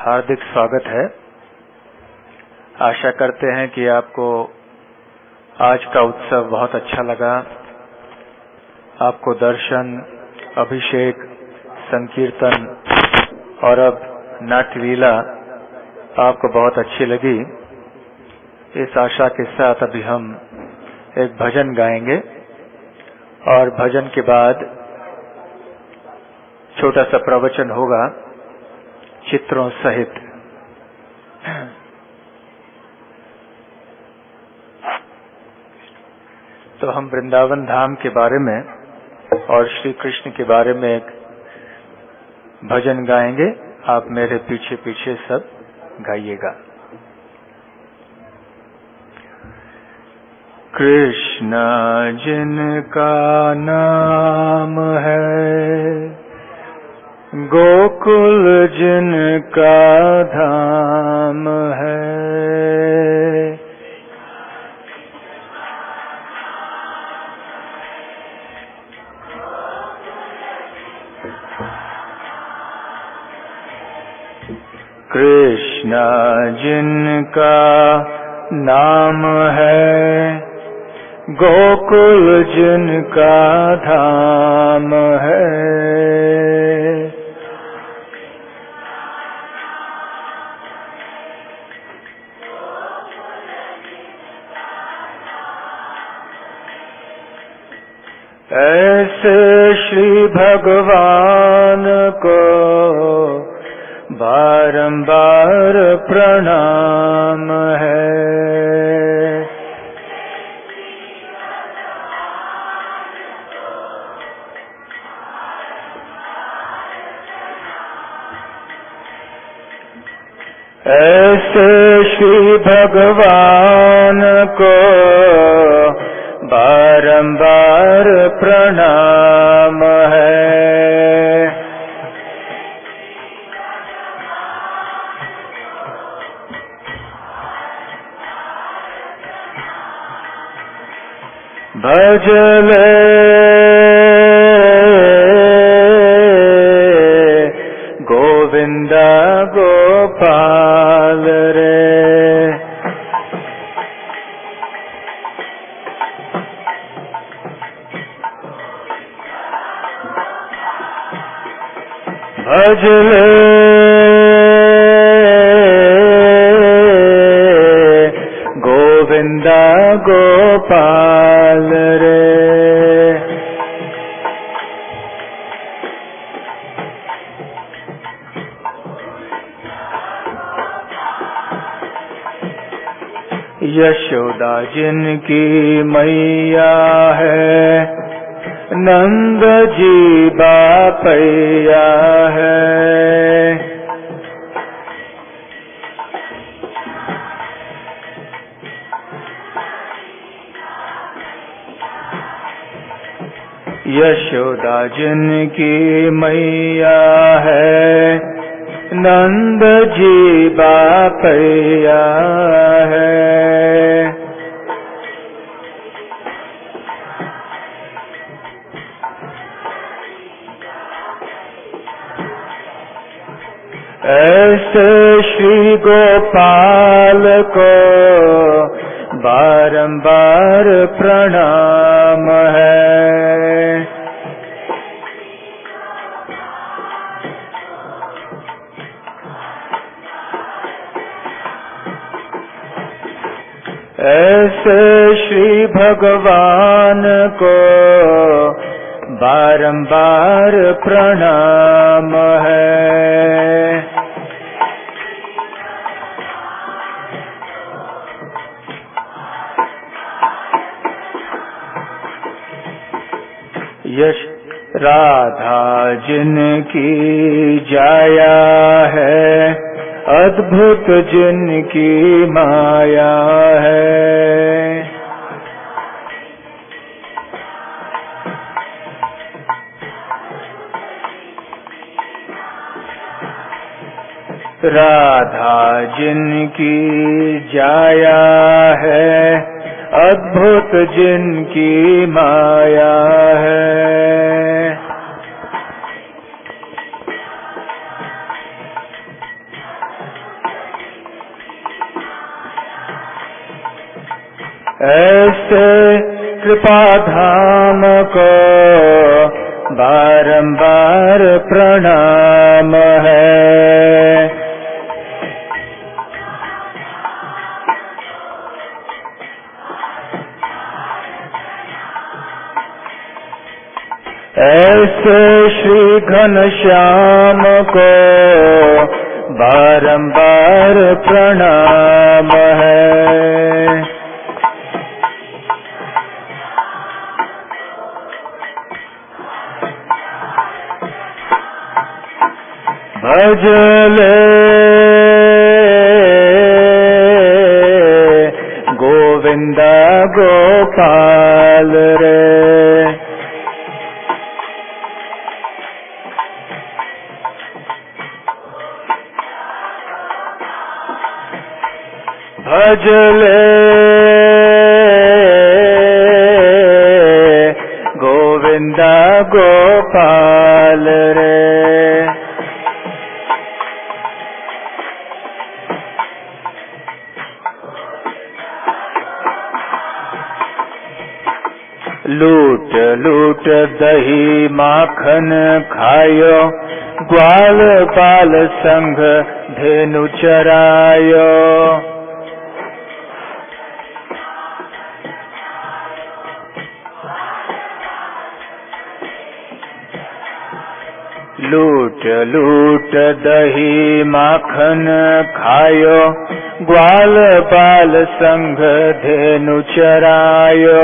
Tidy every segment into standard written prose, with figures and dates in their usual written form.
हार्दिक स्वागत है। आशा करते हैं कि आपको आज का उत्सव बहुत अच्छा लगा। आपको दर्शन, अभिषेक, संकीर्तन और अब नाट्यलीला आपको बहुत अच्छी लगी। इस आशा के साथ अभी हम एक भजन गाएंगे और भजन के बाद छोटा सा प्रवचन होगा चित्रों सहित। तो हम वृंदावन धाम के बारे में और श्री कृष्ण के बारे में एक भजन गाएंगे। आप मेरे पीछे पीछे सब गाइएगा। कृष्ण जिनका नाम है, गोकुल जिनका धाम है, कृष्ण जिनका नाम है, गोकुल जिनका धाम है, ऐसे श्री भगवान को बारंबार प्रणाम है। ऐसे श्री भगवान को बारंबार प्रणाम है। भज ले गोविंदा गोपाल रे, भज ले गोविंदा गोपाल रे। यशोदा जिनकी मैया है, नंद जी बापैया है, यशोदा जिनकी मैया है, नंद जी बापैया है, ऐसे श्री गोपाल को बारंबार प्रणाम है। ऐसे श्री भगवान को बारंबार प्रणाम है। यश राधा जिनकी जाया है, अद्भुत जिनकी माया है, राधा जिनकी जाया है, अद्भुत जिनकी माया है, ऐसे कृपा धाम को बारंबार प्रणाम है। ऐसे श्री घनश्याम को बारंबार प्रणाम है। भजले गोविंदा गोपाल रे, भजले गोविंदा गोपाल रे। लूट लूट दही माखन खायो, ग्वाल बाल संग धेनु चरायो। लूट लूट दही माखन खायो, ग्वाल बाल संग धेनु चरायो।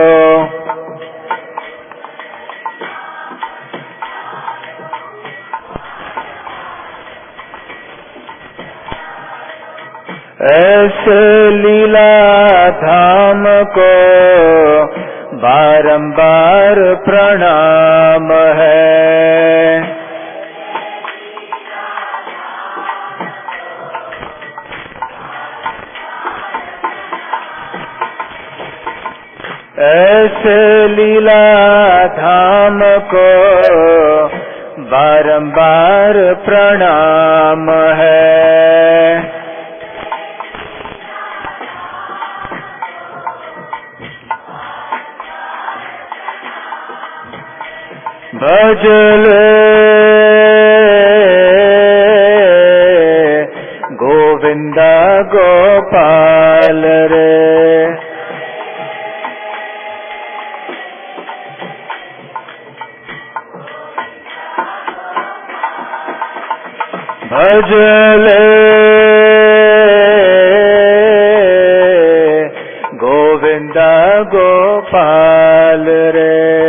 ऐसे लीला धाम को बारंबार प्रणाम है। ऐसे लीला धाम को बारंबार प्रणाम है। भजले गोविंदा गोपाल रे, भजले गोविंदा गोपाल रे।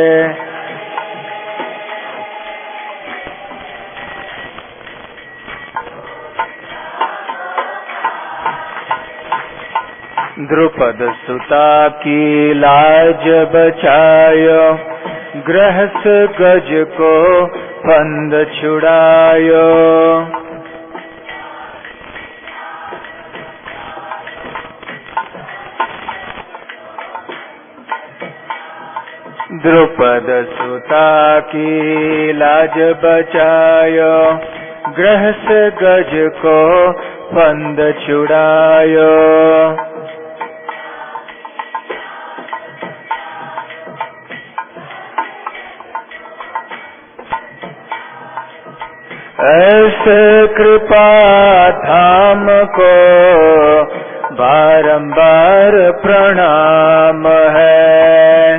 द्रुपद सुता की लाज बचायो, गृहस्थ गज को फंद छुड़ायो। द्रुपद सुता की लाज बचायो, गृहस्थ गज को फंद छुड़ायो। ऐसे कृपा धाम को बारंबार प्रणाम है।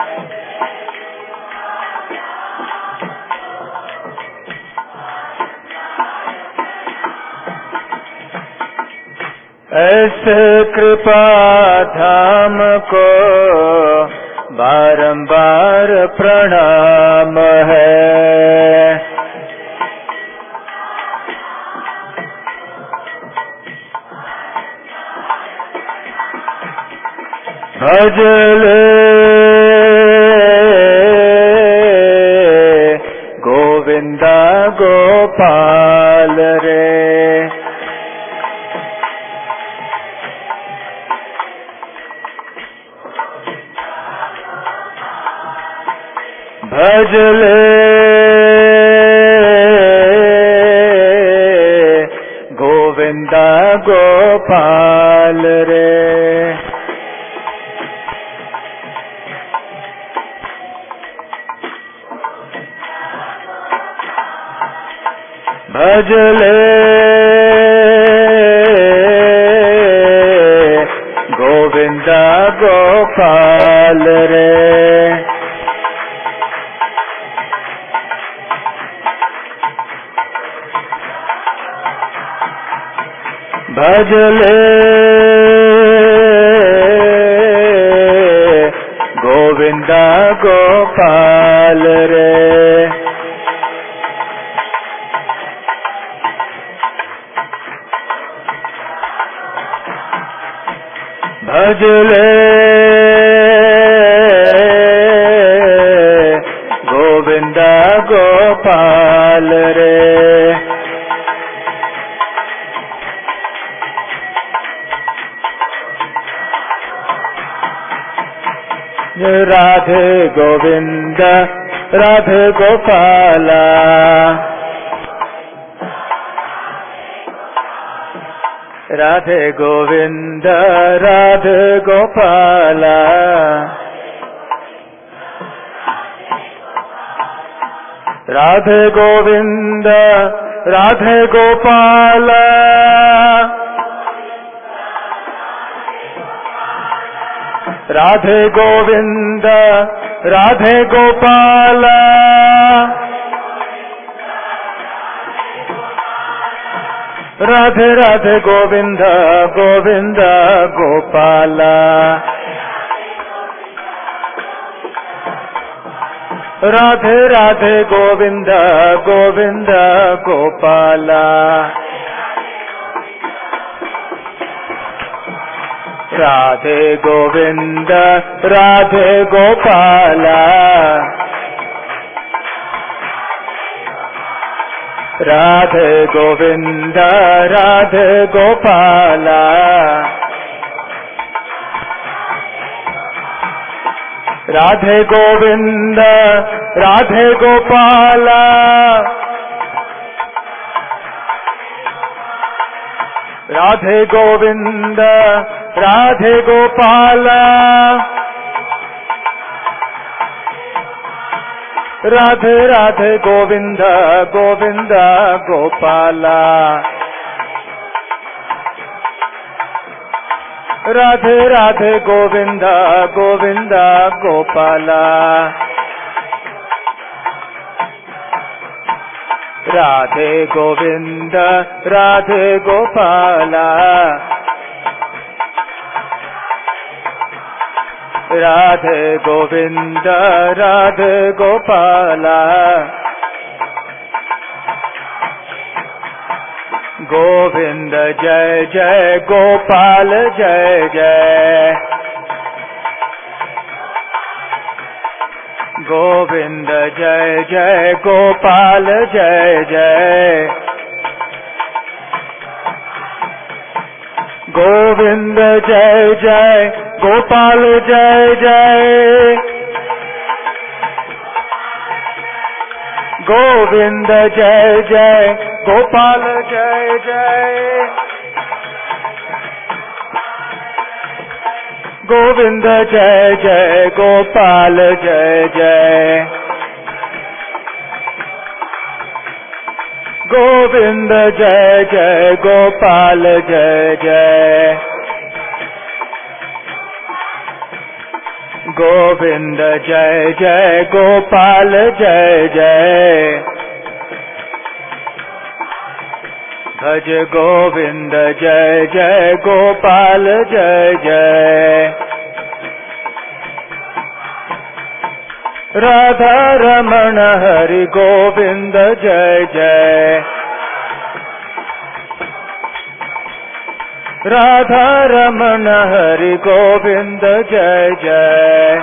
ऐसे कृपा धाम को बारंबार प्रणाम है। भजले गोविंदा गोपाल रे, भजले गोविंदा गोपाल रे। भजले गोविंद गोपाल रे। भजले गोविंद गोपाल रे। भजले गोविंद गोपाल रे। राधे गोविंद राधे गोपाला। राधे गोविंद राधे गोपाला। राधे गोविंद राधे गोपाला। राधे गोविंद राधे गोपाला। राधे राधे गोविंद गोविंद गोपाला। राधे राधे गोविंद गोविंद गोपाला। राधे गोविंद राधे गोपाला। राधे गोविंद राधे गोपाला। राधे गोविंद राधे गोपाला। राधे गोविंद राधे गोपाला। राधे राधे गोविंद गोविंद गोपाला। राधे राधे गोविंद गोविंद गोपाला। राधे गोविंद राधे गोपाला। राधे गोविंद राधे गोपाला। गोविंद जय जय गोपाल जय जय। गोविंद जय जय गोपाल जय जय। गोविंद जय जय गोपाल जय जय। गोविंद जय जय गोपाल जय जय। गोविंद जय जय गोपाल जय जय। गोविंद जय जय गोपाल जय जय। गोविंद जय जय गोपाल जय जय। भज गोविंद जय जय गोपाल जय जय। राधा रमण हरि गोविंद जय जय। राधा रमण हरि गोविंद जय जय।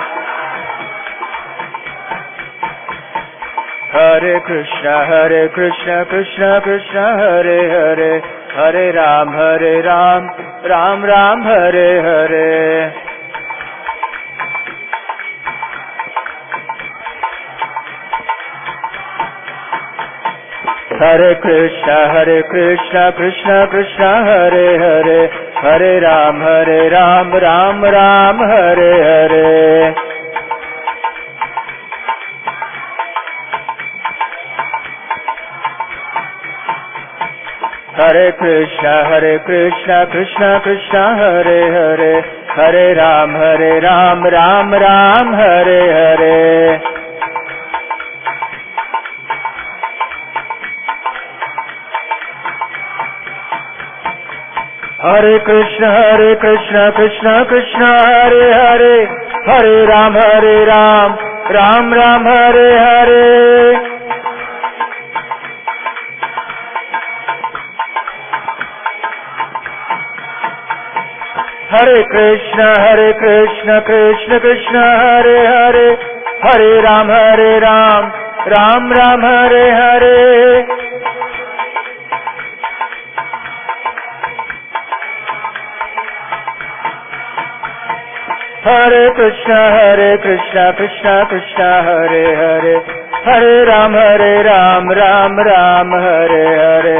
हरे कृष्ण कृष्ण कृष्ण हरे हरे। हरे राम राम राम हरे हरे। हरे कृष्ण कृष्ण कृष्ण हरे हरे। हरे Ram Ram Ram Hare Hare. Hare Krishna Krishna Krishna Hare Hare, Hare Ram Ram Ram Hare Hare. Hare Krishna Krishna Krishna Hare Hare, Hare Ram Ram Ram Hare Hare. Hare Krishna Krishna Krishna Hare Hare, Hare Ram Ram Ram Hare Hare. Hare Krishna Krishna Krishna Hare Hare, Hare Ram Ram Ram Hare Hare.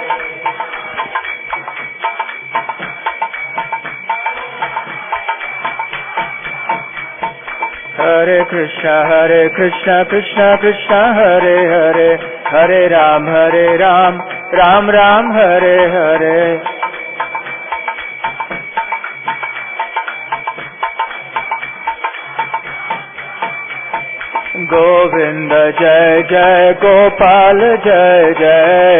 Hare Krishna Krishna Krishna Hare Hare, Hare Ram Ram Ram Hare Hare. Govinda Jai Jai Gopal Jai Jai,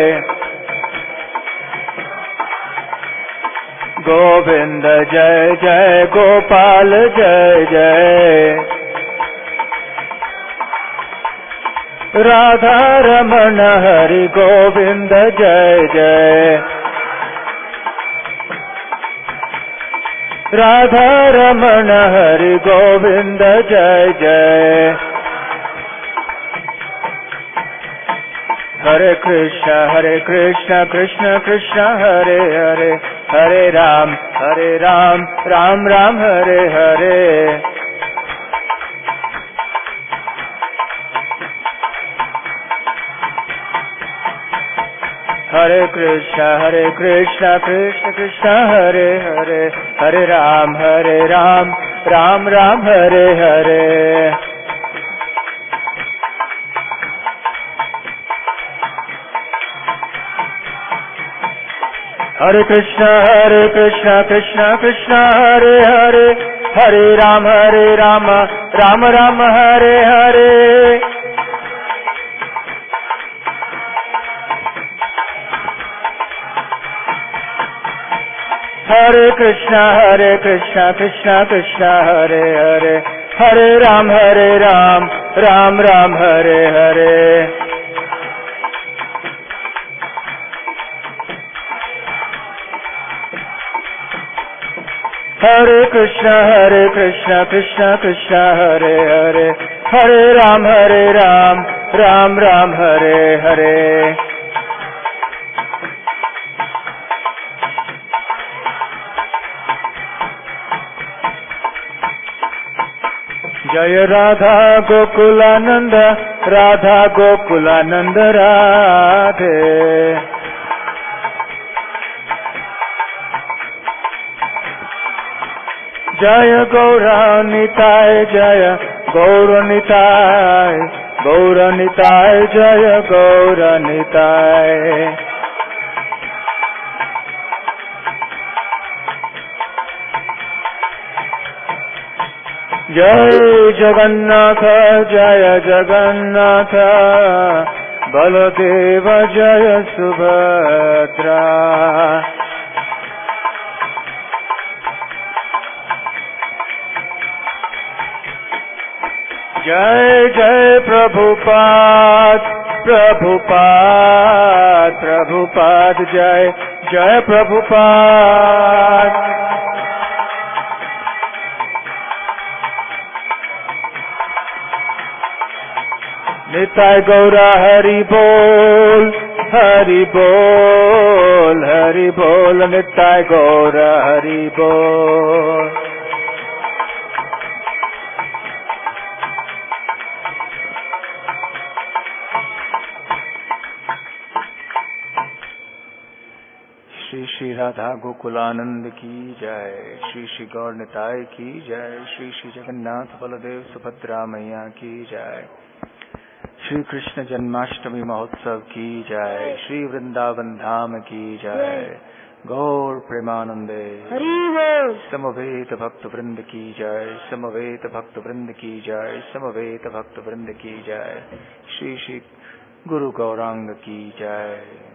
Govinda Jai Jai Gopal Jai Jai, Radha Ramana Hari Govinda Jai Jai, Radha Ramana Hari Govinda Jai Jai. Hare Krishna Krishna Krishna Hare Hare, Hare Ram Ram Ram Hare Hare. Hare Krishna Krishna Hare Hare, Hare Ram Ram Ram Hare Hare. Hare Krishna Krishna Hare Hare, Hare Ram Ram Ram Hare Hare. Hare Krishna Krishna Hare Hare, Hare Ram Ram Ram Hare Hare. Hare Krishna Krishna Hare Hare, Hare Ram Ram Ram Hare Hare. Jaya Radha Gokulananda Radhe. Jaya Gauranitai Jaya Gauranitai Jaya Gauranitai. Jai Jagannatha Jaya Jagannatha, Baladeva Jaya Subhadra. Jai Jai Prabhupada Jai Jai Prabhupada. Nitai Gaura Hari Bol Nitai Gaura Hari Bol. Shri Radha Gokulanand की जय, श्री गौर निताय की जय, श्री जगन्नाथ बलदेव सुभद्रा मैया की जय, श्री कृष्ण जन्माष्टमी महोत्सव की जय। श्री वृंदावन धाम की जय। गौर प्रेमानंदे हरि बोल। समवेत भक्त वृंद की जय। समवेत भक्त वृंद की जय। समवेत भक्त वृंद की जय। श्री श्री गुरु गौरांग की जय।